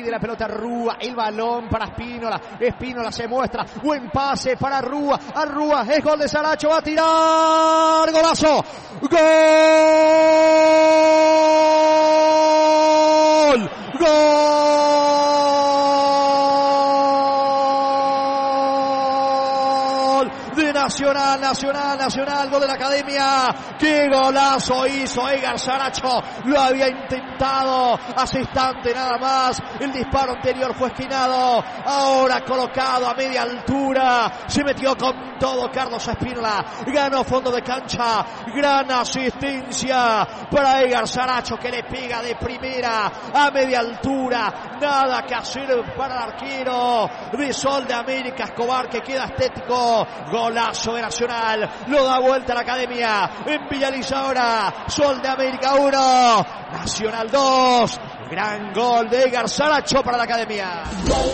pide la pelota Rúa, el balón para Spínola. Spínola se muestra, buen pase para Rúa. Rúa, es gol de Saracho, va a tirar, golazo. ¡Gol! ¡Gol! De Nacional, gol de la Academia. ¡Qué golazo hizo Edgar Saracho! Lo había intentado hace instante nada más. El disparo anterior fue esquinado. Ahora colocado a media altura. Se metió con todo Carlos Spínola. Ganó fondo de cancha. Gran asistencia para Edgar Saracho, que le pega de primera a media altura. Nada que hacer para el arquero de Sol de América, Escobar, que queda estético. Golazo de Nacional. Lo da vuelta a la Academia. En Villaliza ahora. Sol de América 1. Nacional 2. Gran gol de Edgar Saracho para la Academia.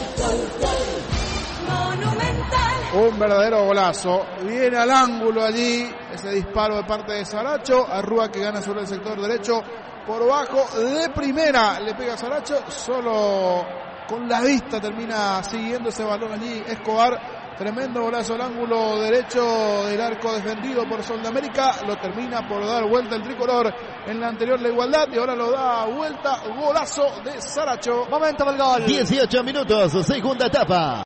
Un verdadero golazo. Viene al ángulo allí ese disparo de parte de Saracho. Arrúa, que gana sobre el sector derecho por bajo de primera. Le pega a Saracho. Solo con la vista termina siguiendo ese balón allí Escobar. Tremendo golazo al ángulo derecho del arco defendido por Sol de América. Lo termina por dar vuelta el tricolor. En la anterior la igualdad y ahora lo da vuelta. Golazo de Saracho. Momento del gol. 18 minutos, segunda etapa.